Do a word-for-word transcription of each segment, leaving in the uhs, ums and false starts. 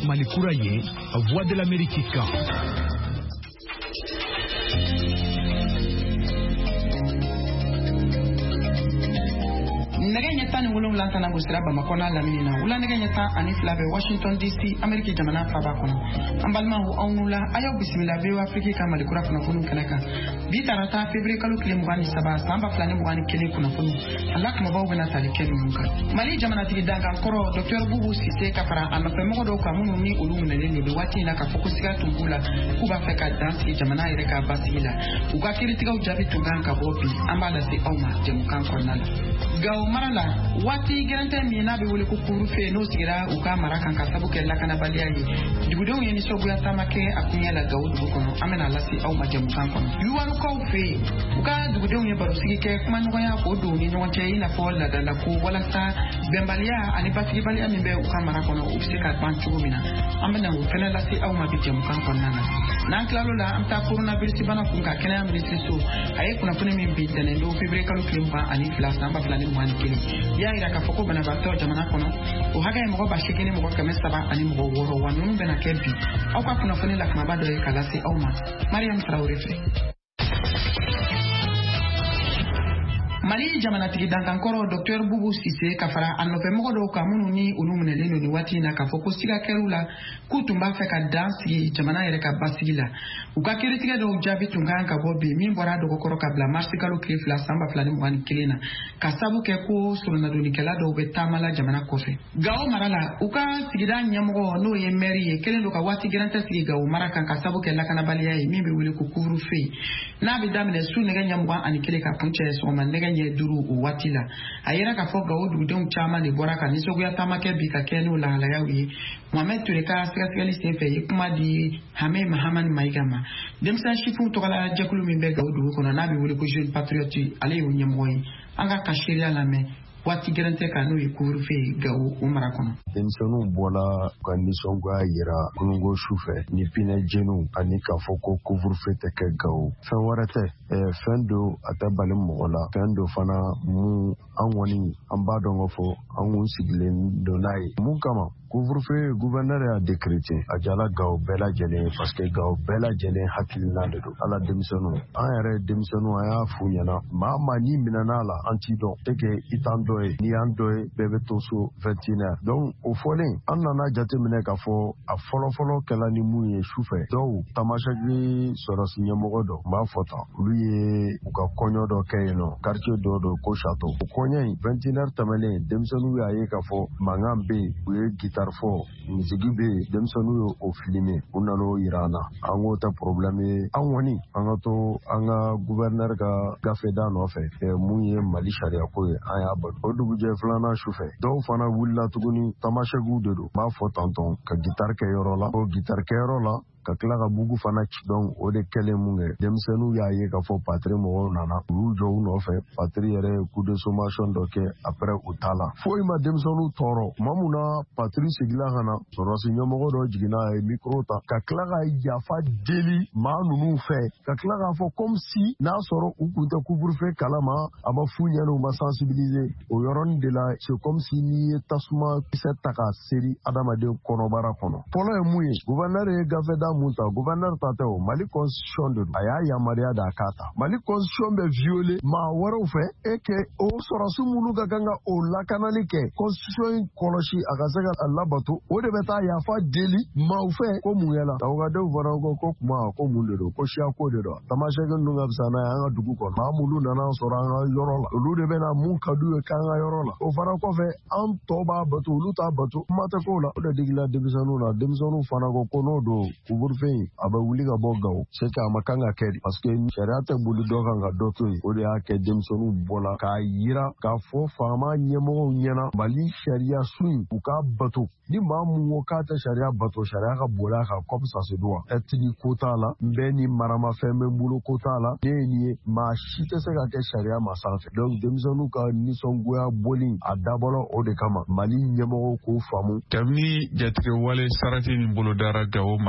Malikouraye, Voix de l'Amérique. Naganya tan wulum lantana busra Bamako na laminina wula naganya tan ani flabe Washington D C America jamana faba kono ambalma hu onula ayo bismillah be Afrika ka malikura kuna funu kanaka bi tarata February kalu kile mugani saba samba flani mugani kile kuna funu Allah kuma bawo na tali kele munka mali jamana tigi danga koro Docteur Boubou Cissé kafara amafe mo do kamunu ni ulumu na lelo do wati na ka fokusika tumbula kuba feka dance jamana ire ka basila uka kiritika ujabi tunganga bobi ambala si oma jemukan kornala gaw marala wati garante mi na be wole ko kuru fe no sigira uka maraka kan sabu ke la kana baliya yi dugudon yeni sobu ya tamake akunya la gaw du kono amena lasi au majem kan kono yuwaru ko fe uka dugudon ye baru sigi ke kuma no ya ko do ni no che ina fo la dala ko wala sa bembalia ani pati baliya mi be uka maraka kono ubsika banchu mina amena u fena lasi au majem kan kono nana nan klalo la amta corona virus bana kunga kena ministry so ay kuna kuna mi bi tene do febre kalu klimba ani flas namba flani mwani kili ya ira ka foko bana bato jamana kono o haga e mo ba shikini mo ka mesaba ani mo woro wanu bena kebi au ka kuna funi la kuma bado e kalasi au ma Mariam Traoré fe Mali jamana tigi dankan koro Docteur Boubou Cissé kafara anofe mo do kamunu ni ulumune leno ni wati na ka foko siga kerula kutumba fe ka dansi jamana yere ka basigila uka kiritiga do jabi tunga ka bobi mi bora do koro ka bla marsikalo klif la samba flani mwani kilina kasabu ke ko suruna do nikela do betamala jamana kofe gawo marala uka sigida nyamgo no ye meri ye kelen do ka wati geranta sigi gawo maraka kasabu ke la kana baliya mi be wili ku kuvru fe na bi damne su ne nyamgo ani kele ka punche so man ne nye duru watila ayera ka foga odu don chama ne boraka ni sogu ya tamake bi ka kenu la la yawi Mohamed Tureka sekali sefe kuma di Hame Mahaman Maigama demsa shifu to kala jakulu mi be ga odu kono na bi wuli ko jeune patriote ale yo nyemoyi anga kashiria la me wati gerante ka no yikuru fe gawo umara kono densonu bola condition gwa yira kungo shufe ni pina jenu ani ka foko couvre fe te ke gawo fe warate e fendo atabale mola fendo fana mu anwoni ambado ngofo anwon siglen donai mu kama couvre-feu gouverneur a décrété a jala gaw bela jene parce que gaw bela jene hakilina de do ala demisonu ayere demisonu aya funyana ma mani minana la antidon teke itandoe ni andoe bebe toso vingt et une heures donc au folen anana jate mine ka fo a folo folo kala ni muye choufe do tamashagi soros nyemogo do ma fota lui u ka konyo do kayno quartier do do ko château konyo vingt et une heures tamale demisonu ya ye ka fo mangambe uye gita fo musique be demsonu yo o filmer unano irana ango ta problème anwoni angato anga gouverneur ga gafeda no fe e muye mali sharia ko aya bad odugu je flana choufe do fana wulla tuguni tamasha gudedo ma fo tonton ka guitar ke yorola o guitar ke yorola ka kila ka bugu fana donc o de kele munge demsenu ya ye ka fo patrie mo nana rujo no fe patrie yere coup de sommation do ke après utala fo ima demsenu toro mamuna patrie sigila hana sorosi nyomo do jigina e micro ta ka kila ka yafa deli ma nunu fe ka kila ka fo comme si na soro ukunta couvre fe kalama aba funya no ma sensibiliser o yoron de la c'est comme si ni tasuma cette ka série adama de konobara kono polo e muye gouverneur e gaveda Munta gouverneur tateo Mali constitution de aya ya maria da kata Mali constitution be violé ma waro fe eke o sorasu mulu ganga o la kanalike constitution koloshi agasaga alabato o de beta ya fa deli ma fe ko muyela tawaga de vara go ko kuma ko mundero ko shia ko de do tamashe gundu ngabsana ya dugu ko ma mulu nana soranga yorola lu de bena mun kadu e kanga yorola o fara ko fe an toba bato luta bato mata ko la o de digla de bisanu na de bisanu fana go kono do burfe aba wuli ga bogaw c'est ka makanga kedi parce que shariata bulu doga nga doto o de ake demsonu bola ka yira ka fo fama nyemo nyena bali sharia suin u ka bato ni mamu wo ka ta sharia bato sharia ka bola ka comme ça se doit etni kota la mbeni marama femme bulu kota la ni ma shite se ka ke sharia ma sanfe donc demsonu ka ni songoya boli adabolo o de kama mali nyemo ko famu kamni jatke wale sarati ni bulu dara gawo marala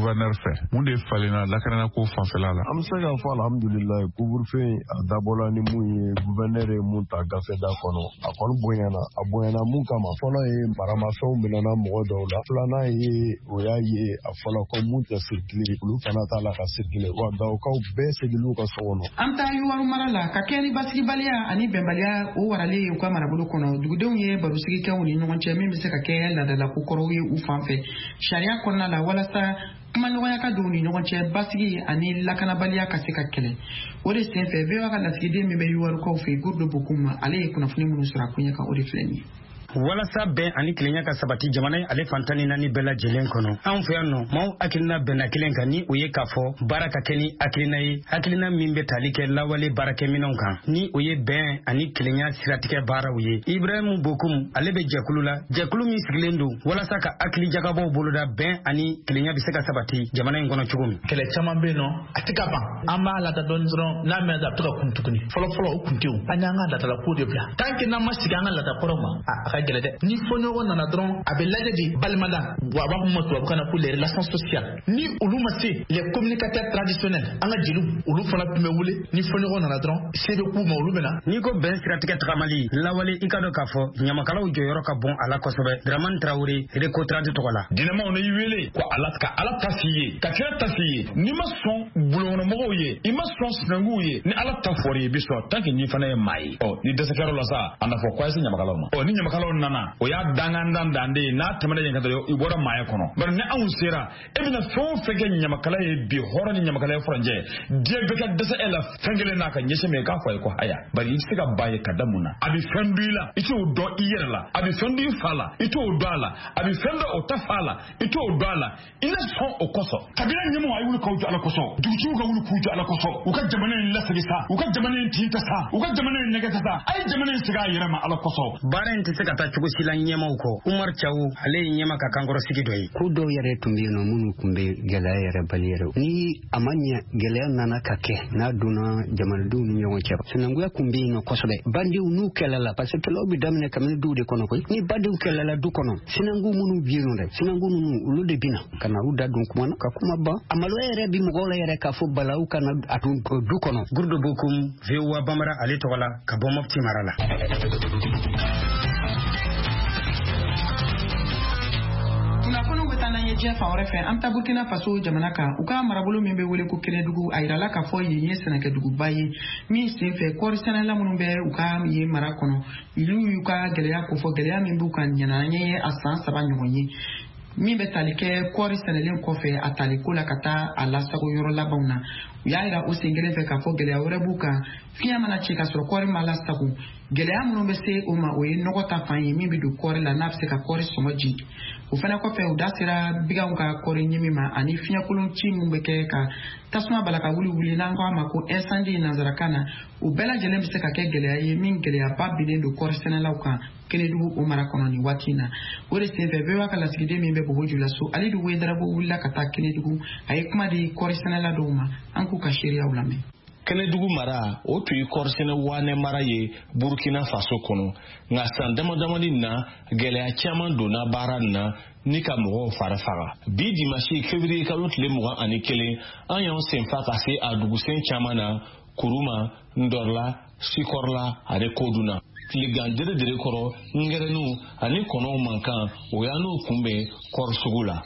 gouverneur fɛ mun de falenna lakanana ko fanfɛla la. An bɛ se k'a fɔ alhamdulilayi couvre-feu a dabɔla ni mun ye gouverneur ye mun ta gafeda kɔnɔ a kɔni bonyana a bonyana mun kama fɔlɔ ye maramafɛnw minɛna mɔgɔ dɔw la filanan ye o y'a ye a fɔlɔ ko mun tɛ circuler olu fana t'a la ka circuler wa gawokaw bɛɛ seginna ka so kɔnɔ. An taa Yuwaru mara la ka kɛ ni basigibaliya ani bɛnbaliya o waralen u ka marabolo kɔnɔ dugudenw ye barosigikɛw ni ɲɔgɔn cɛ min bɛ se ka kɛ ladala ko kɔrɔw ye u fan fɛ sariya kɔnɔna la walasa kuma ɲɔgɔnya ka don ni ɲɔgɔn cɛ basigi ani lakanabaliya ka se ka kɛlɛ o de senfɛ V O A ka lasigiden min bɛ Yuwarukaw fɛ Gurdo Bokum ale ye kunnafoni minnu sɔrɔ a kunya kan o de filɛ nin ye. walasa bɛn ani tilenya ka sabati jamana ale fantani naani bɛɛ lajɛlen kɔnɔ anw fɛ yan nɔ maaw hakilina bɛnna kelen kan ni o ye k'a fɔ baara ka kɛ ni hakilina ye hakilina min bɛ tali kɛ lawale baarakɛminɛnw kan ni o ye bɛn ani tilenya siratigɛ baaraw ye. Ibrahim Bokum ale bɛ jɛkulu la jɛkulu min sigilen don walasa ka hakili jagabaw boloda bɛn ani tilenya bɛ se ka sabati jamana in kɔnɔ cogo min. Kɛlɛ caman bɛ yen nɔ a tɛ ka ban an b'a lada dɔɔni dɔrɔn n'a mɛn a bɛ to ka kun tuguni fɔlɔ fɔlɔ o kun tɛ o an y'an ka ladala ko de bila tant que n'an ma sigi an ka lada kɔrɔ ma a ka gɛlɛ dɛ ni fɔɲɔgɔn nana dɔrɔn a bɛ lajɛ de balimada wa a b'a fɔ ma tubabukan na ko les relations sociales ni olu ma se les communicateurs traditionnels an ka jeliw olu fana tun bɛ wele ni fɔɲɔgɔn nana dɔrɔn se bɛ k'u ma olu bɛ na. N'i ko bɛn siratigɛ tagamali lawale i ka dɔn k'a fɔ ɲamakalaw jɔyɔrɔ ka bon a la kosɛbɛ. Dramane Traoré Récotrade tɔgɔ la. Dinɛmaw na i wele ko ala ka ala ta f'i ye ka kira ta f'i ye n'i ma sɔn bulɔnkɔnɔmɔgɔw ye i ma sɔn sinankuw ye ni ala ta fɔr'i ye i bɛ sɔn tant que n'i fana ye maa ye. Ɔ ni dɛsɛkɛyɔrɔ la sa a nafa ko a ye se ɲamakalaw ma. Ɔ ni ɲamakalaw nana o y'a dangan dan de ye n'a tɛmɛna yen ka dɔrɔn i bɔra maaya kɔnɔ bari ni anw sera e bɛna fɛn o fɛn kɛ ɲamakala ye bi hɔrɔn ni ɲamakala ye furancɛ diɲɛ bɛɛ ka dɛsɛ e la fɛn kelen n'a ka ɲɛsin min k'a fɔ a ye ko haya bari i bɛ se ka ba ye ka da mun na a bɛ fɛn dun i la i t'o dɔn i yɛrɛ la a bɛ fɛn dun i fa la i t'o dɔn a la a bɛ fɛn dɔn o ta fa la i t'o dɔn a la i na sɔn o kɔsɔn kabila ɲɛmɔgɔ a ye wuli k'aw jɔ ala kɔsɔn dugutigiw ka wuli k'u jɔ ala kɔsɔn u ka jamana in lasegin sa u ka jamana in tin ta sa u ka jamana in nɛgɛ ta sa a ye jamana in segin a yɛrɛ ma ala kɔsɔn. Baara in tɛ se ka taa cogo si la ɲɛmaw kɔ Umar Caw ale ye ɲɛma ka kankɔrɔ sigi dɔ ye. Ko dɔw yɛrɛ tun bɛ yen nɔ minnu tun bɛ gɛlɛya yɛrɛ bali yɛrɛ ni a ma ɲɛ gɛlɛya nana ka kɛ n'a donna jamanadenw ni ɲɔgɔn cɛ sinankunya tun bɛ yen nɔ kosɛbɛ bandiw n'u kɛlɛla parce que kɛlɛw bɛ daminɛ kabini duw de kɔnɔ koyi ni bandiw kɛlɛla du kɔnɔ sinanku minnu bɛ yen nɔ dɛ sinanku ninnu olu de bɛ na ka na u da don kuma na ka kuma ban a maloya yɛrɛ bi mɔgɔw la yɛrɛ k'a fɔ balawu ka na a tun du kɔnɔ. Gurdo Bokum V O A Bamara ale tɔgɔ la ka bɔ Mopti mara la. kunnafoniw bɛ taa n'an ye diɲɛ fan wɛrɛ fɛ an bɛ taa Burkina Faso jamana kan u ka marabolo min bɛ wele ko Kɛnɛdugu a yirala k'a fɔ yen ye sɛnɛkɛduguba ye min senfɛ kɔɔri sɛnɛla minnu bɛ u ka yen mara kɔnɔ olu y'u ka gɛlɛya ko fɔ gɛlɛya min b'u kan ɲana an ye a san saba ɲɔgɔn ye min bɛ tali kɛ kɔɔri sɛnɛlen kɔfɛ a taliko la ka taa a lasago yɔrɔ labanw na u y'a jira o sen kelen fɛ k'a fɔ gɛlɛya wɛrɛ b'u kan fiɲɛ mana ci ka sɔrɔ kɔɔri ma lasago gɛlɛya minnu bɛ se o ma o ye nɔgɔ ta fan ye min bɛ don kɔɔri la n'a bɛ se ka kɔɔri sɔngɔ jigin o fana kɔfɛ u da sera biganw ka kɔɔri ɲimi ma ani fiɲɛkolon ci min bɛ kɛ ka tasuma bala ka wuli wuli n'an ko a ma ko incendie nanzarakan na o bɛɛ lajɛlen bɛ se ka kɛ gɛlɛya ye min gɛlɛyaba binnen don kɔɔri sɛnɛlaw kan Kɛnɛdugu o mara kɔnɔ nin waati in na o de senfɛ V O A ka lasigiden min bɛ Bobo Julaso Alidu Wedarabo wulila ka taa Kɛnɛdugu a ye kuma di kɔɔri sɛnɛla dɔw ma an k'u ka seereyaw lamɛn. Kɛnɛdugu mara o tun ye kɔɔrisɛnɛ waanɛ mara ye Burkina Faso kɔnɔ nka san damadamani na gɛlɛya caman donna baara nin na ni ka mɔgɔw fari faga bi dimanche février kalo tile mugan ani kelen an y'an senfa ka se a dugusɛn caman na Kuruma, Ndorla, Sikorla ani Koduna tiligan dere dere kɔrɔ ngɛrɛnu ani kɔnɔw mankan o y'an n'o kunbɛn kɔɔri sugu la.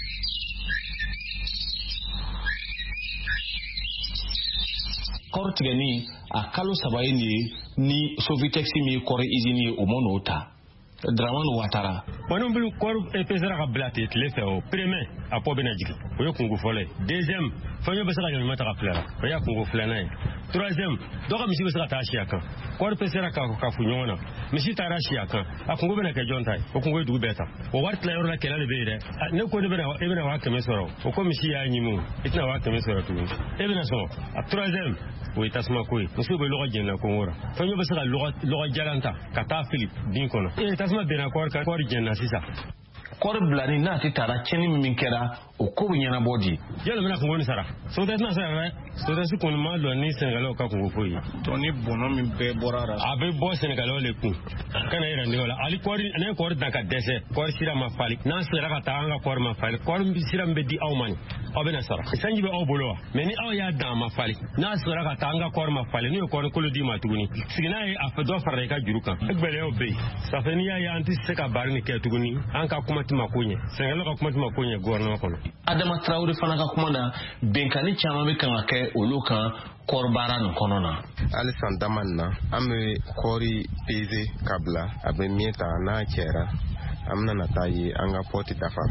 Kɔɔri tigɛni a kalo saba ye nin ye ni Sovitex min kɔɔri izini ye o ma n'o ta. Dramane Ouattara. Wani bulu kɔɔri pesera ka bila ten tile fɛ o premier a pɔ bɛna jigin o ye kungo fɔlɔ ye deuxième fɛn bɛ se ka ɲɔgɔn ta ka filɛ o y'a kungo filanan ye troisième dɔ ka misi bɛ se ka taa si a kan kɔɔri pesera ka ka fu ɲɔgɔn na misi taara si a kan a kungo bɛna kɛ jɔn ta ye o kungo ye dugu bɛɛ ta o wari tilayɔrɔ la kɛlɛ de bɛ yen dɛ ne ko ne bɛna e bɛna waa kɛmɛ sɔrɔ o ko misi y'a ɲimu i tɛna waa kɛmɛ sɔrɔ tuguni e bɛna sɔn a troisième o ye tasuma ko ye muso bɛ lɔgɔ jɛnna kongo la fɛn bɛ se ka lɔgɔ jalan ta ka taa fili bin kɔnɔ e tasuma bɛnna kɔɔri kan kɔɔri jɛnna sisan kɔri bilani n'a tɛ taara tiɲɛni min kɛra o ko bɛ ɲɛnabɔ di. yala bɛna kungo ni sara sodɛsi tɛna se ka kɛ sodɛsi kɔni ma dɔn ni sɛnɛgalɛw ka kungo foyi ye. tɔ ni bɔnɔ min bɛɛ bɔra la. a bɛ bɔ sɛnɛgalɛw de kun kana yɛrɛ nɛgɛ la hali kɔɔri ne kɔɔri dan ka dɛsɛ kɔɔri sira ma fali n'an sera ka taa an ka kɔɔri ma fali kɔɔri sira min bɛ di aw ma nin aw bɛna sara sanji bɛ aw bolo wa mɛ ni aw y'a dan a ma fali n'a sera ka taa an ka kɔɔri ma fali n'u ye kɔɔri kolo d'i ma tuguni sigi n'a ye a fɛ dɔ farala i ka juru kan gbɛlɛyaw bɛ yen safe n'i y'a ye an tɛ se ka baara nin kɛ tuguni an ka kuma tɛ ma ko ɲɛ sɛnɛgalɛw ka kuma tɛ ma ko ɲɛ gouvernement kɔnɔ. Adama Traore fana ka kuma na bɛnkanni caman bɛ kan ka kɛ olu kan kɔɔri baara nin kɔnɔ na. hali san dama nin na an bɛ kɔɔri peze ka bila a bɛ min ta n'a cɛra an bɛna na taa ye an ka pɔti dafa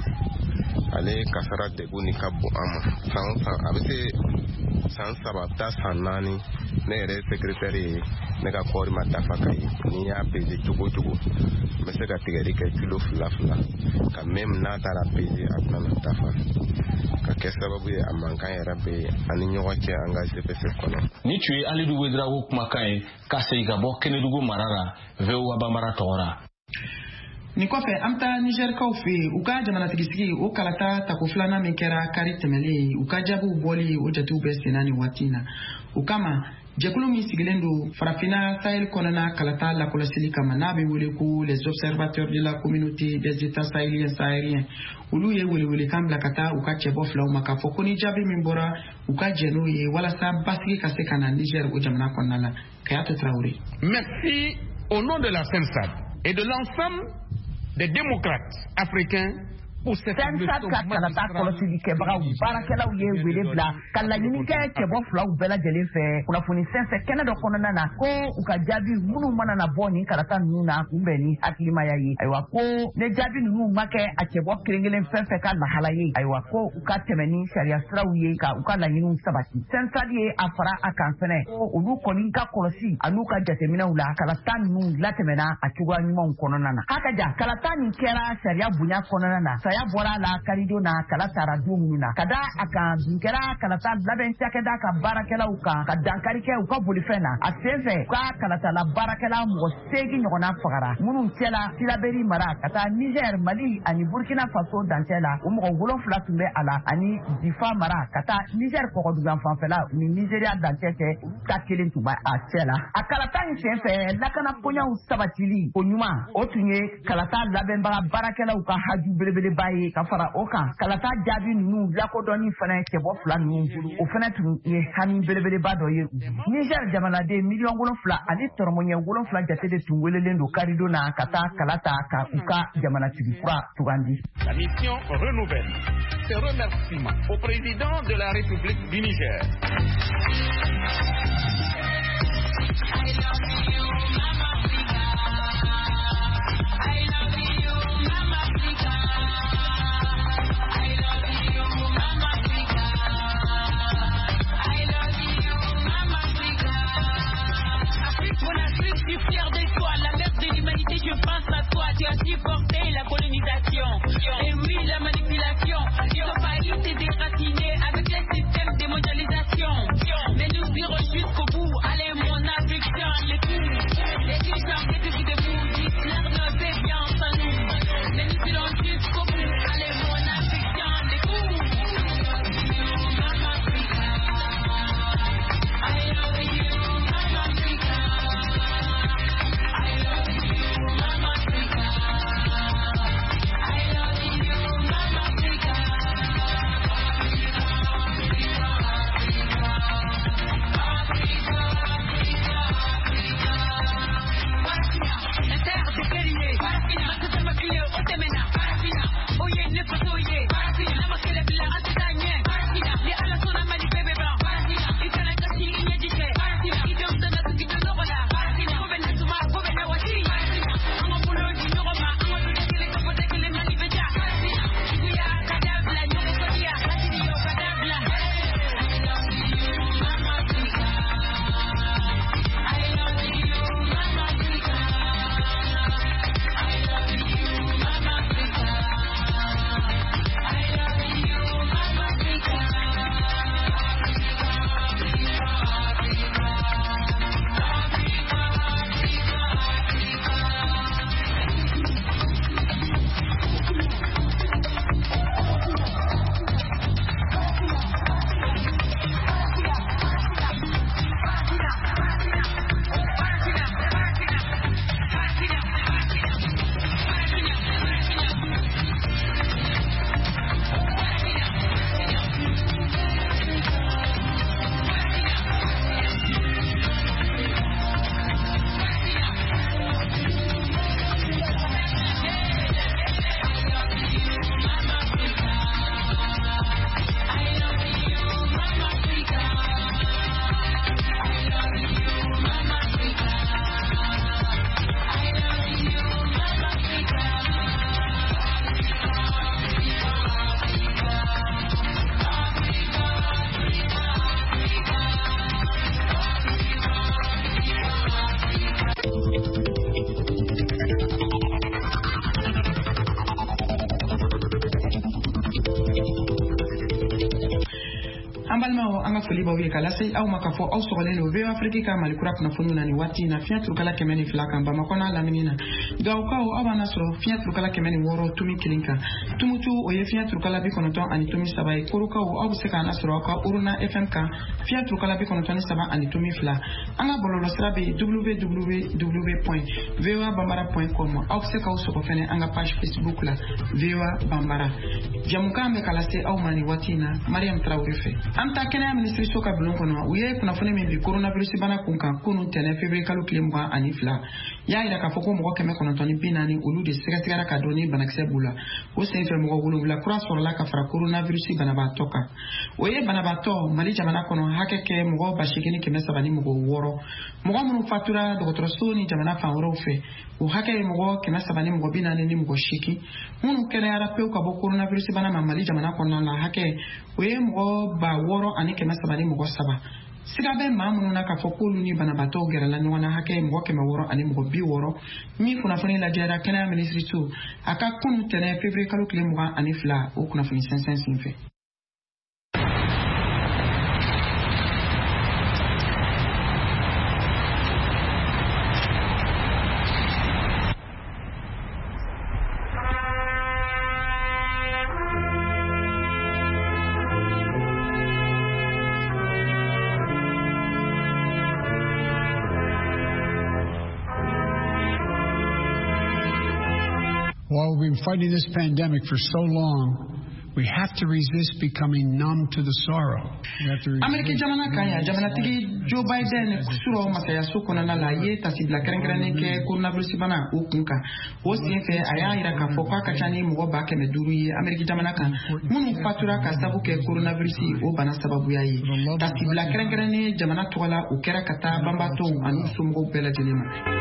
ale kasara degun ni ka bon an ma san san a bɛ se san saba a bɛ taa san naani ne yɛrɛ sekretɛri ye ne ka kɔɔri ma dafa ka ye ni y'a peze cogo o cogo n bɛ se ka tigɛli kɛ kilo fila fila ka mɛm n'a taara peze a bɛna na dafa ka kɛ sababu ye a mankan yɛrɛ bɛ ani ɲɔgɔn cɛ an ka C P C kɔnɔ. Ni tun ye Alidu Wederawogo kumakan ye ka segin ka bɔ Kɛnɛdugu mara la V O A Banbara tɔgɔ la. Ni kɔfɛ an bɛ taa Nizɛrikaw fɛ yen u ka jamanatigitigi o kalata tako filanan min kɛra kari tɛmɛlen u ka jaabiw bɔli o jatew bɛ senna ni waati in na o kama jɛkulu min sigilen don farafinna Sahel kɔnɔna kalata lakɔlɔsili kama n'a bɛ wele ko les observateurs de la communauté des états sahéliens sahariens olu ye welewelekan bila ka taa u ka cɛbɔ filaw ma k'a fɔ ko ni jaabi min bɔra u ka jɛ n'o ye walasa basigi ka se ka na Niger o jamana kɔnɔna la Kayatu Traoré. Merci au nom de la C E N S A D et de l'ensemble des démocrates africains pour cette Sensat ka kalata kɔlɔsili kɛbagaw baarakɛlaw ye wele bila ka laɲini kɛ cɛbɔ filaw bɛɛ lajɛlen fɛ kunnafoni fɛnfɛn kɛnɛ dɔ kɔnɔna na ko u ka jaabi minnu mana na bɔ nin kalata ninnu na kunbɛn ni hakilimaya ye ayiwa ko ne jaabi ninnu ma kɛ a cɛbɔ kelen kelen fɛn fɛn ka lahala ye ayiwa ko u ka tɛmɛ ni sariya siraw ye ka u ka laɲiniw sabati Sensat ye a fara a kan fɛnɛ ko olu kɔni ka kɔlɔsi a n'u ka jateminɛw la kalata ninnu latɛmɛna a cogoya ɲumanw kɔnɔna na haka ja kalata nin kɛra sariya bonya kɔnɔna na saya bɔra la karido na kala tara don minnu na ka da a kan bin kɛra kalata labɛn cakɛda ka baarakɛlaw kan ka dankari kɛ u ka bolifɛn na a sen fɛ u ka kalatala baarakɛla mɔgɔ seegin ɲɔgɔnna fagara minnu cɛla Tilaberi mara ka taa Niger Mali ani Burkina Faso dancɛ la o mɔgɔ wolonfila tun bɛ a la ani Difa mara ka taa Niger kɔgɔdugan fanfɛla ni Nigeria dancɛ cɛ olu ta kelen tun bɛ a cɛ la a kalata in sen fɛ lakana koɲaw sabatili o ɲuman o tun ye kalata labɛnbaga baarakɛlaw ka haju belebeleba ye ka fara o kan kalata jaabi ninnu lakodɔnni fana cɛbɔ fila ninnu bolo o fana tun ye hami belebeleba dɔ ye Niger jamanaden miliyɔn wolonfila ani tɔrɔmɔɲɛ wolonfila jate de tun welelen don karido na ka taa kalata ka u ka jamanatigi kura tugandi. La mission renouvelle ses remerciements au président de la République du Niger. Je suis fier de toi, la mère de l'humanité, je pense à toi. Tu as supporté la colonisation et oui, la manipulation. Ton pays s'est déraciné avec les systèmes de mondialisation. Mais nous irons jusqu'au bout. Allez, mon Afrique, tiens les coups. Les gens qui te de vous, disent leur ne fait bien sans nous. balma o anga foli ba wi kala sai aw makafo aw sogale no ve Afrique ka malikura kuna funu na ni wati na fiya turkala kemeni flaka ba makona la menina gaw ka o abana soro fiya turkala kemeni woro tumi kilinka tumutu o ye fiya turkala bi konoton ani tumi sabai kuruka o aw seka na soro ka uruna F M ka fiya turkala bi konoton saba ani tumi fla anga bololo srabe w w w point v o a bambara point com aw seka o soko fene anga page Facebook la V O A Bambara jamuka me kala se aw mani watina Mariam Traoré fe anta kenya ministry soka bulon kono uye kuna fune min bi coronavirus bana kunkan kunu tene février kalo klemba anifla ya ira ka foko mo keme kono toni binani ulu de sega sega ka doni banakse bula o se fe mo wulu bula kura sur la ka fara coronavirus bana ba toka uye bana ba to mali jamana kono hakeke mo ba shikini keme sabani mo woro mo mo fatura docteur Soni jamana fa woro fe o hake mo keme sabani mo binani ni mo shiki munu kele ara pe ka bo coronavirus bana mali jamana kono la hake uye mo ba woro ani keme sabani mo saba siga be mamu na ka fokulu ni bana bato gera la nyona hake mo keme woro ani mo bi woro ni kuna fani la jara kana ministry tu aka kunu tene février kalo klemo ani fla o kuna fani cinq cent cinq While we've been fighting this pandemic for so long, we have to resist becoming numb to the sorrow. Amerika jamana kaya jamana tigi Joe Biden kusuro masaya sokona na la ye tasibla krengrene ke coronavirus bana ukunka o sife aya ira ka foka kachani mo ba ke meduru ye Amerika jamana kan munu fatura ka sabu ke coronavirus o bana sababu yayi tasibla krengrene jamana tola ukera kata bambato anu sumgo bela jelema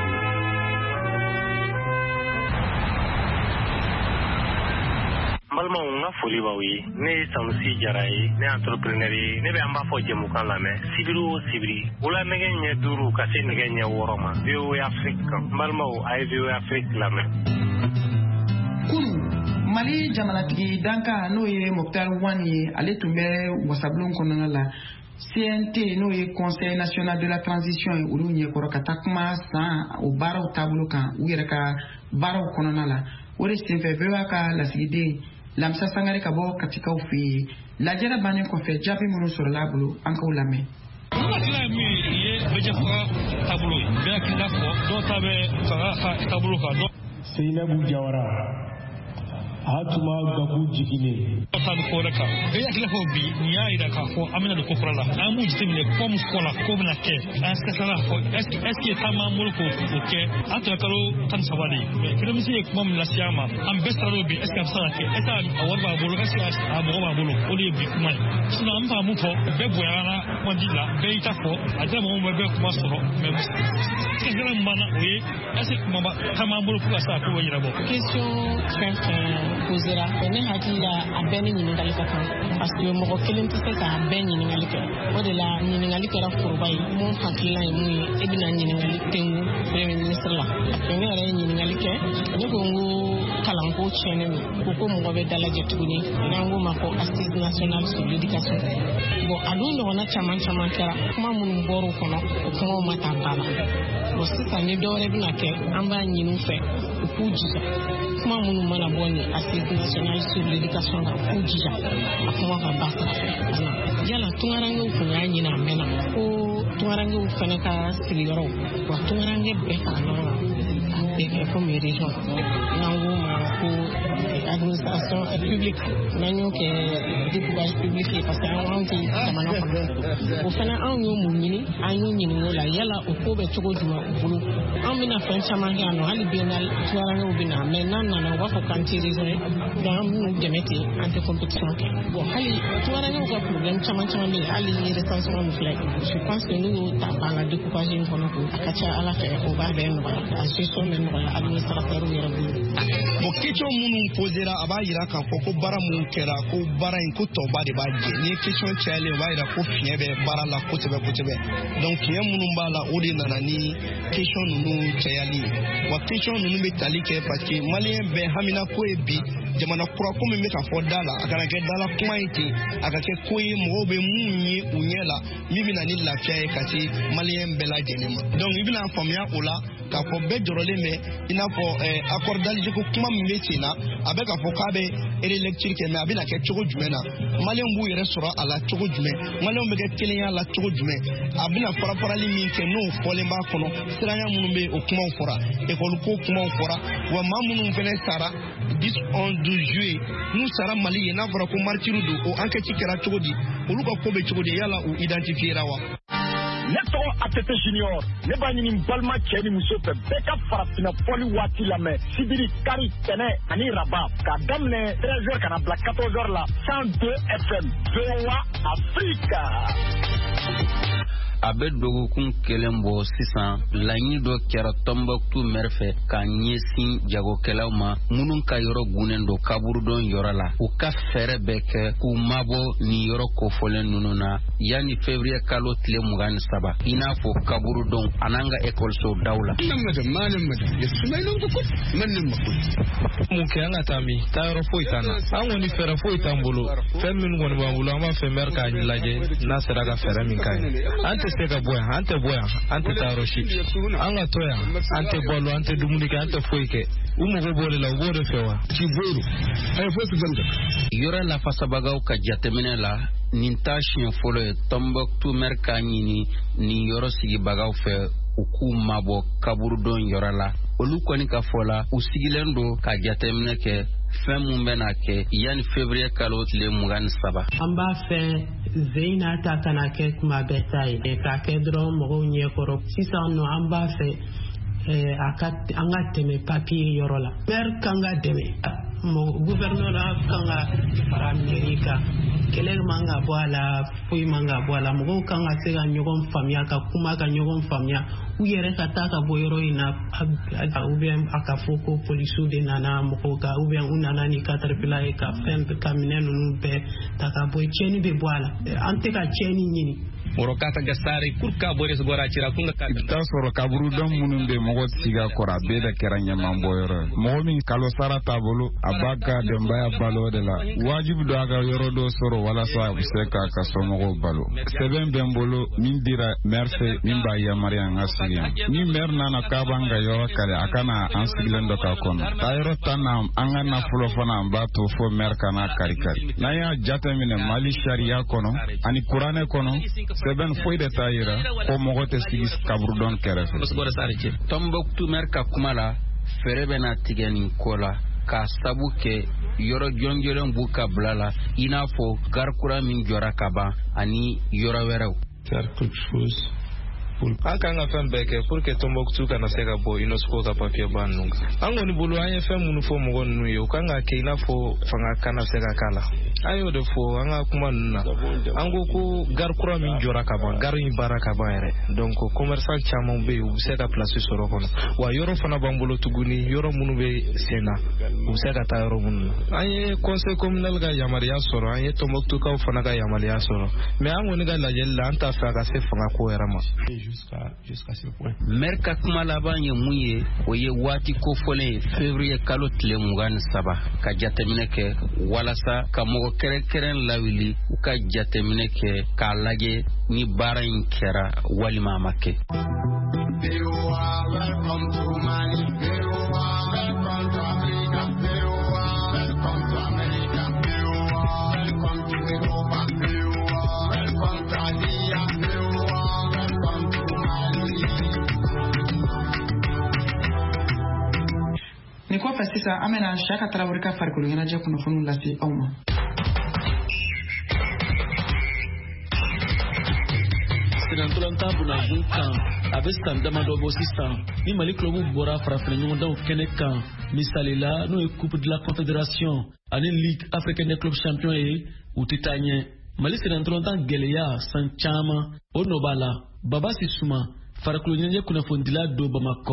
balma nga foli ba wi ne Sanusi Jarai ne entrepreneur ne be amba fo jemu kan la me sibiru sibiri wala ne nye duru ka se ne nye woroma V O A Afrique balma o ay V O A Afrique la me kunu mali jamana tigi danka no ye Mokhtar Wani ale tumbe wasablon kono la C N T no ye Conseil national de la transition ulu nye korokata kuma sa o baro tablo kan u yere ka baro kono la ore se fe V O A ka la sigide lamsa sangare kabo katika ufi la jera bane ko fe jabi munu sur la bulu anka ulame Nuna kila mi ye beje fa tabulu be kila fo do tabe fa tabulu ka do Seinabu Jawara hatuma gabu jigine tan ko raka be yakila fo bi ni ya ida ka fo amina do ko frala amu jitimle kom skola ko na ke aska sala fo eski eski tama mulko oke ato kalo tan sabali kilo mi se kuma la siama am bestaro bi eska sala ke eta awarba bolo eski abo ba bolo oli bi kuma sina am fa mu fo be boyana ko dilla be ita fo aja mo be kuma soro me ke gele mana oye eski kuma ba tama mulko asa ko yira bo question très posera ne hakila abeni nyingali ka kan parce que mo kelen tse ka abeni nyingali ka o de la nyingali ka kurbai mo hakila mu ebina nyingali tengu premier ministre la ne re nyingali ke ne ko ngu kalanko chene mi ko ko mo be dala jetuni nangu mako assise national sur l'éducation bon adundo wana chaman chaman kara kuma mun boru kono ko mata bala bo sita ni dore bina ke amba nyinu fe ku jija kuma mun mana boni assise national sur l'éducation da ku jija kuma ka ba yala tungarange ku nyanyi na mena ko tungarange u fene ka sigiro wa tungarange be ka no e comme région nangu ko administration publique nanyo ke découpage public parce que on ti tamana ko fana an yo munini an yo nyini wala yala o ko be togo duma bulu an mina fen chama ga no hali bienal tuara no bina mais nan nan wa ko kanti région da mu demete ante compétition bon hali tuara no ko problème chama chama bi hali recensement mu fly je pense que nous ta pas la découpage in kono ko akacha ala ke o ba be no ba association bɛ nɔgɔya administrateur yɛrɛ bolo. Bon question minnu posera a b'a yira k'a fɔ ko baara mun kɛra ko baara in ko tɔba de b'a jɛ ni question cayalen o b'a yira ko fiɲɛ bɛ baara la kosɛbɛ kosɛbɛ donc fiɲɛ minnu b'a la o de nana ni question ninnu cayali wa question ninnu bɛ tali kɛ parce que maliyɛn bɛɛ hamina ko ye bi jamana kura ko min bɛ ka fɔ da la a kana kɛ dala kuma ye ten a ka kɛ ko ye mɔgɔw bɛ mun ye u ɲɛ la min bɛ na ni lafiya ye ka se maliyɛn bɛɛ lajɛlen ma donc i bɛna faamuya o la k'a fɔ bɛɛ jɔrɔlen bɛ i n'a fɔ accord d'Alger ko kuma min bɛ sen na a bɛ k'a fɔ k'a bɛ relecture kɛ mais a bɛna kɛ cogo jumɛn na maliyɛnw b'u yɛrɛ sɔrɔ a la cogo jumɛn maliyɛnw bɛ kɛ kelenya la cogo jumɛn a bɛna fara farali min kɛ n'o fɔlen b'a kɔnɔ siranya minnu bɛ o kumaw fɔra école ko kumaw fɔra wa maa minnu fɛnɛ sara dix onze juillet n'u sara Mali ye n'a fɔra ko martyr don o enquête kɛra cogo di olu ka ko bɛ cogo di yala u identifiera wa ne tɔgɔ Atete Junior ne b'a ɲini balima cɛ ni muso fɛ bɛɛ ka farafinna fɔli waati lamɛn sibiri kari tɛnɛ ani raba k'a daminɛ treize heures kana bila quatorze heures la cent deux F M V O A Afrique. a bɛ dɔgɔkun kelen bɔ sisan laɲini dɔ kɛra Tombouctou maire fɛ ka ɲɛsin jagokɛlaw ma minnu ka yɔrɔ gunnen don kaburudon yɔrɔ la u ka fɛɛrɛ bɛɛ kɛ k'u mabɔ nin yɔrɔ kofɔlen ninnu na yanni février kalo tile mugan ni saba i n'a fɔ kaburudon an'an ka ekɔliso daw la. mun kɛ an ka taa min taa yɔrɔ foyi t'an na an kɔni fɛɛrɛ foyi t'an bolo fɛn minnu kɔni b'an bolo an b'a fɛ maire k'a lajɛ n'a sera ka fɛɛrɛ min ka ɲi an tɛ se ka bɔ yan an tɛ bɔ yan an tɛ taa yɔrɔ si an ka to yan an tɛ balo an tɛ dumuni kɛ an tɛ foyi kɛ u mago b'o de la u b'o de fɛ wa. yɔrɔ lafasabagaw ka jateminɛ la nin t'a siɲɛ fɔlɔ ye Tombouctou maire k'a ɲini nin yɔrɔ sigibagaw fɛ u k'u mabɔ kaburudon yɔrɔ la olu kɔni ka fɔ la u sigilen don ka jateminɛ kɛ fɛn mun bɛ na kɛ yanni février kalo tile mugan ni saba. an b'a fɛ Zeyina ta kana kɛ kuma bɛɛ ta ye k'a kɛ dɔrɔn mɔgɔw ɲɛkɔrɔ sisan nɔ an b'a fɛ a ka an ka tɛmɛ papier yɔrɔ la maire kan ka dɛmɛ gouverneur kan ka fara mairie kan kɛlɛ man ka bɔ a la foyi man ka bɔ a la mɔgɔw kan ka se ka ɲɔgɔn faamuya ka kuma ka ɲɔgɔn faamuya u yɛrɛ ka taa ka bɔ yɔrɔ in na ou bien a ka fɔ ko polisiw de nana mɔgɔw kan ou bien u nana ni caterpillar ye ka fɛn ka minɛ ninnu bɛɛ ta ka bɔ tiɲɛni bɛ bɔ a la an tɛ ka tiɲɛni ɲini woro kata gasare kurka bores gora cira kunga ka ta soro kaburu dom munun be mogo siga kora be da kera nyama boyoro mo min kalo sara tabolo abaka de mbaya balo de la wajibu do aga yoro do soro wala sa useka ka so mogo balo seben bembolo min dira merce min ba ya maria ngasiya ni mer nana ka banga yoro kale akana ansigilen do ka kono tayro tanam anga na fulo fana ba to fo mer kana karikari na ya jatemine mali sharia kono ani qur'ane kono seben foyi de tayira ko mogo te sigi kaburudon kɛrɛfɛ. Tombouctou maire ka kuma la fɛrɛ bɛ na tigɛ nin ko la k'a sabu kɛ yɔrɔ jɔnjɔlen b'u ka bila la i n'a fɔ garikura min jɔra ka ban ani yɔrɔ wɛrɛw. an kan ka fɛn bɛɛ kɛ pour que Tombouctou kana se ka bɔ UNESCO ka papier ban ninnu kan an kɔni bolo an ye fɛn minnu fɔ mɔgɔ ninnu ye u kan ka kɛ i n'a fɔ fanga kana se ka k'a la an y'o de fɔ an ka kuma ninnu na an ko ko gare kura min jɔra ka ban gare in baara ka ban yɛrɛ donc commerçant caman bɛ yen u bɛ se ka place sɔrɔ kɔnɔ wa yɔrɔ fana b'an bolo tuguni yɔrɔ minnu bɛ sen na u bɛ se ka taa yɔrɔ minnu na an ye conseil communal ka yamaruya sɔrɔ an ye Tombouctoukaw fana ka yamaruya sɔrɔ mais an kɔni ka lajɛli la an t'a fɛ a ka se fanga ko yɛrɛ ma. maire ka kuma laban ye mun ye o ye waati kofɔlen ye février kalo tile mugan ni saba ka jateminɛ kɛ walasa ka mɔgɔ kɛrɛnkɛrɛn lawuli u ka jateminɛ kɛ k'a lajɛ ni baara in kɛra walima a ma kɛ. Ni kɔfɛ sisan an bɛna Siyaka Tarawele ka farikolo ɲɛnajɛ kunnafoniw lase aw ma. Sinantolantan bunabun kan a bɛ san damadɔ bɔ sisan ni Mali club bɔra farafina ɲɔgɔndanw kɛnɛ kan misali la n'o ye coupe de la confédération ani ligue africaine des clubs champions ye u tɛ taa ɲɛ Mali sinantolantan gɛlɛya san caman o nɔ b'a la Baba Sisuma farikolo ɲɛnajɛ kunnafonidila don Bamakɔ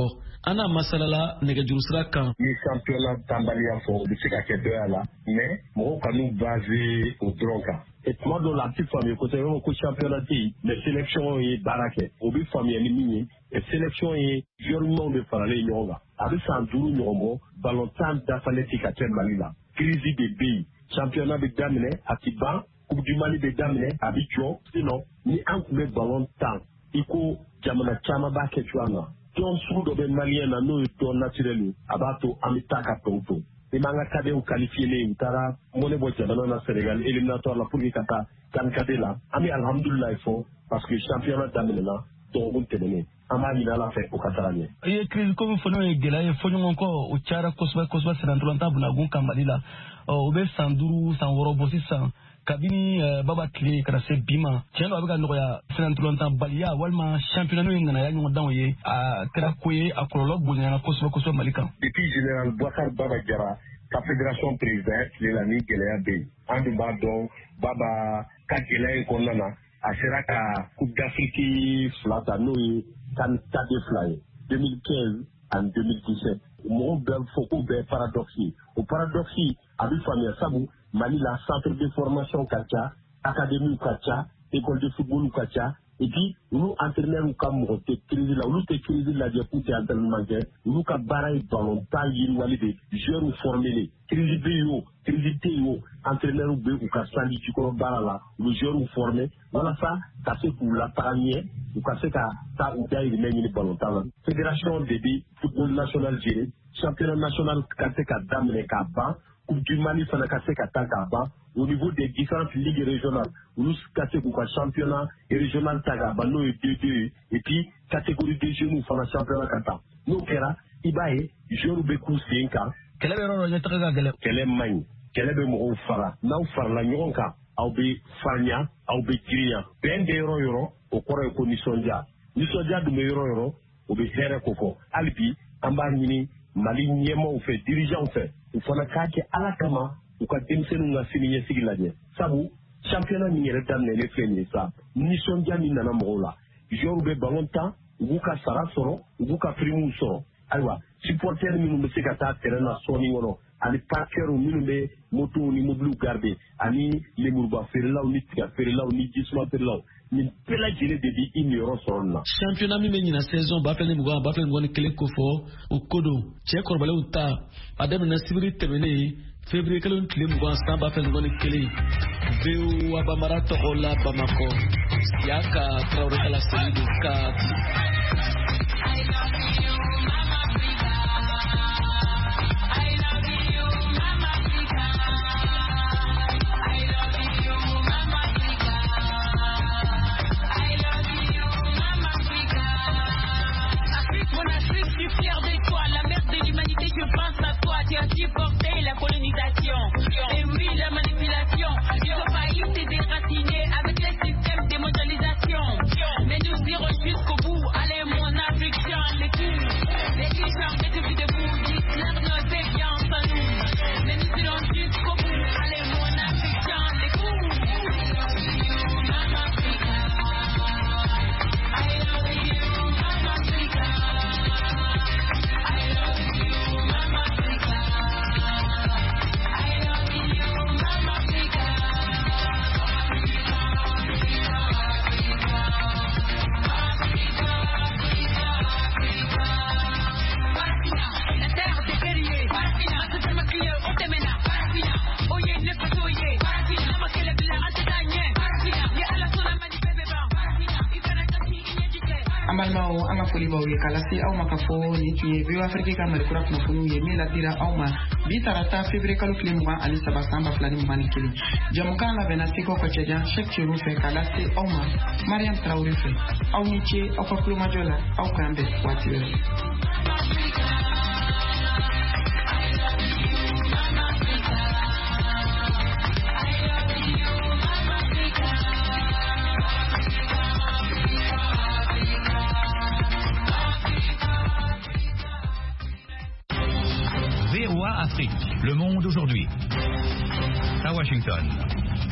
ana masalala nɛgɛjuru sira kan ni championnat tambaliya fɔ o bɛ se ka kɛ dɔya la mais mɔgɔw ka n'u basé o dɔrɔn kan et tuma dɔw la a ti faamuya kosɛbɛ ko championnat tɛ yen mais sélection ye baara kɛ o bɛ faamuya ni min ye et sélection ye joueurs ɲumanw de faralen ɲɔgɔn kan a bɛ san duuru ɲɔgɔn bɔ ballon tan dafalen tɛ ka kɛ Mali la crise de bɛ yen championnat bɛ daminɛ a ti ban coupe du Mali bɛ daminɛ a bɛ jɔ sinon ni an tun bɛ ballon tan i ko jamana caman b'a kɛ cogoya min na tɔn sugu dɔ bɛ maliyɛn na n'o ye tɔn naturel ye a b'a to an bɛ taa ka tɔn to i m'an ka cadet qualifiés u taara mɔnɛ bɔ jamana na Sénégal éliminatoire la pour que ka taa CAN cadet la an bɛ alhamdulilayi fɔ parce que championnat daminɛna dɔgɔkun tɛmɛnen an b'a ɲini Ala fɛ o ka taga ɲɛ. i ye crise ko min fɔ n'o ye gɛlɛya ye fɔɲɔgɔn kɔ o cayara kosɛbɛ kosɛbɛ senatolanta bunakun kan Mali la o bɛ san duuru san wɔɔrɔ bɔ sisan kabini baba tile kana se bi ma tiɲɛ dɔ a bɛ ka nɔgɔya senatolanta baliya walima championnat n'o ye ŋanaya ɲɔgɔndanw ye a kɛra ko ye a kɔlɔlɔ bonyana kosɛbɛ kosɛbɛ Mali kan. Depuis général Boubacar Baba Jara ka fédération président tile la ni gɛlɛya bɛ yen an dun b'a dɔn Baba ka gɛlɛya in kɔnɔna na a sera ka coupe d'Afrique fila ta n'o ye CAN cadet fila ye deux mille quinze ani deux mille dix-sept mɔgɔw bɛ fɔ k'o bɛɛ paradoxe ye o paradoxe a bɛ faamuya sabu Mali la centre de formation ka ca académie ka ca école de football ka ca et puis olu entraîneur ka mɔgɔ tɛ crise la olu tɛ crise lajɛ k'u tɛ entraînement kɛ olu ka baara ye ballon tan yiriwali de joueurs formés crise bɛ yen o crise tɛ yen o entraîneur bɛ u ka sanji jukɔrɔ baara la u bɛ joueurs formés walasa ka se k'u lataga ɲɛ u ka se ka taa u dayirimɛ ɲini ballon tan na fédération de bɛ football national gérer championnat national ka se ka daminɛ k'a ban coupe du Mali fana ka se ka taa k'a ban au niveau des différentes ligues régionales olu ka se k'u ka championnat régional ta k'a ban n'o ye D deux ye et puis catégorie des jeunes fana championnat ka taa n'o kɛra i b'a ye joueurs bɛ k'u sen kan kɛlɛ bɛ yɔrɔ dɔ ɲɛtaga ka gɛlɛn kɛlɛ man ɲi kɛlɛ bɛ mɔgɔw fara n'aw farala ɲɔgɔn kan aw bɛ farinya aw bɛ girinya bɛn bɛ yɔrɔ yɔrɔ o kɔrɔ ye ko nisɔndiya nisɔndiya dun bɛ yɔrɔ yɔrɔ o bɛ hɛrɛ ko fɔ hali bi an b'a ɲini Mali ɲɛmaaw fɛ dirigeants fɛ u fana k'a kɛ Ala kama u ka denmisɛnninw ka sini ɲɛsigi lajɛ sabu championnat min yɛrɛ daminɛlen filɛ nin ye sa nisɔndiya min nana mɔgɔw la joueurs bɛ ballon tan u b'u ka sara sɔrɔ u b'u ka prime sɔrɔ ayiwa supporters minnu bɛ se ka taa terrain na sɔɔni kɔnɔ ani parkers minnu bɛ motow ni mobiliw garder ani lemuruba feerelaw ni tiga feerelaw ni jisuma feerelaw nin bɛɛ lajɛlen de bi i niyɔrɔ sɔrɔ nin na. championnat min bɛ ɲina saison ba fila ni mugan ba fila ni mugan ni kelen ko fɔ o ko don cɛ kɔrɔbalenw ta a daminɛ sibiri tɛmɛnen février kelen tile mugan san ba fila ni mugan ni kelen V O A Bamara tɔgɔ la Bamakɔ Siaka Traoré Kala Selidu Kati. Je pense à toi, tu as supporté la colonisation. Et oui, la manipulation. Ton pays s'est déraciné avec les systèmes de mondialisation. Mais nous irons jusqu'au bout. Allez, mon Africain, les coups. Les dirigeants étaient depuis debout. Dites-leur nos déviances à nous. Mais nous irons jusqu'au bout. Allez, mon Africain, les coups. Mama Africa. I love you, Mama Africa. I love you. Mama Africa, I love you, Mama Africa. Africa, Africa, Africa, Africa, Africa. Parafina, la terre des guerriers. Parafina, c'est ma clé, on t'aimena. Parafina, oye, ne pas soyer. Parafina, la maquille est blanche, c'est gagné. Parafina, y'a à la sola mani bébé ban. Parafina, il fait la tati, il y a du thé. An balimaw an ka foli b'aw ye k'a lase aw ma ka fɔ nin tun ye V O A Afrique ka Mali kura kunnafoniw ye min ladira aw ma bi tarata février kalo tile mugan ani saba san ba fila ni mugan ni kelen jamukan labɛnna seko ka cɛjan Cheikh Thierno fɛ k'a lase aw ma Mariam Traoré fɛ aw ni ce aw ka kulomajɔ la aw k'an bɛn waati wɛrɛ. V O A Afrique, le monde aujourd'hui. À Washington.